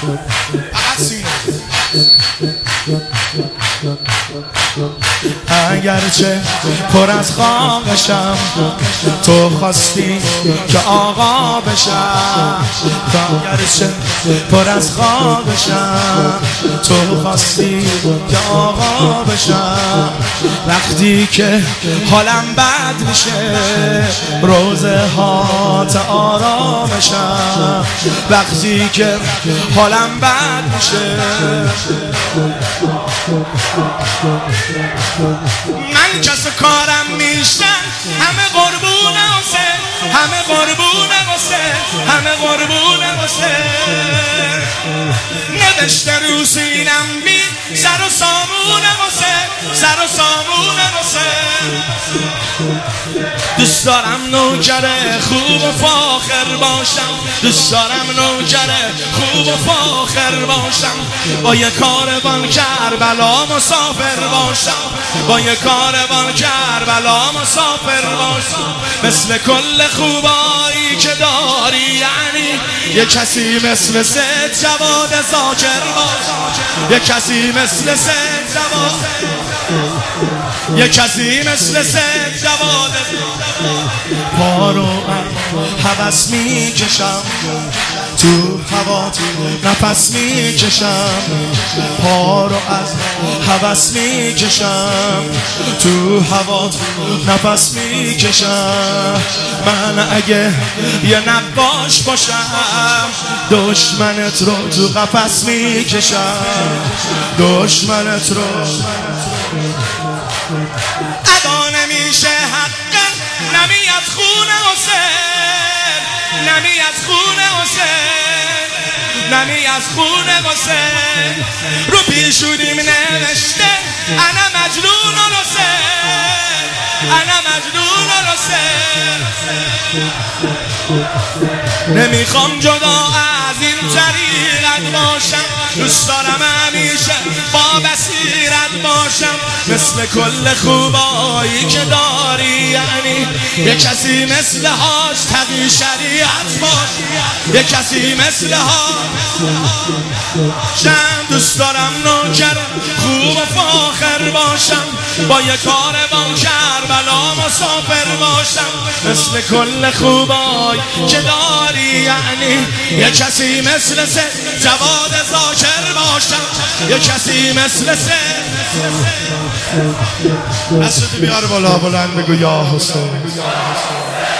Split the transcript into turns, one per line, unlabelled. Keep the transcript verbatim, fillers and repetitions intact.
اگرچه پر از خاکشم تو خواستی که آقا بشم، اگرچه پر از خاکشم تو خواستی که آقا بشم. وقتی که حالم بد میشه روزه هات آرامشم، وقتی که حالم بد میشه من کس کارم میشن همه قربون حسین، همه قربون حسین، همه قربون حسین. نوشته رو سینم بی سر و سامون حسین، سر و سامون حسین. دوست دارم نوکر خوب و فاخر باشم، دوست دارم نوکر خوب و فاخر باشم. با یه کاروان کربلا مسافر باشم، با یه کاروان کربلا مسافر باشم. مثل کل خوبایی که داری یعنی یه کسی مثل سید جواد ذاکر باشم، یه کسی مثل سید جواد، یه کسی مثل سید جواد. پا رو هوس میکشم تو هوا نفس میکشم، پا رو از هوس میکشم تو هوا نفس میکشم. من اگه یه نقاش باشم دشمنت رو تو قفس میکشم، دشمنت رو ادا نمیشه حقا نمی از خون حسین، نمی از خون حسین، نمی از خون حسین. رو پیشونیم نوشته انا مجنون حسین، انا مجنون حسین. نمیخوام جدا از این طریقت باشم، دوست دارم همیشه با بصیرت باشم. مثل کل خوبایی که داری یعنی یه کسی مثل حاج تقی شریعت باش، یه کسی مثل حاج شم. دوست دارم نوکر خوب و فاخر باشم، با یه کاروان کربلا مسافر باشم. مثل کل خوبایی که داری یعنی یه کسی مثل سید جواد ذاکر باشم، یه کسی مثل سید. دستتو بیار بالا بلند بگو یا حسین.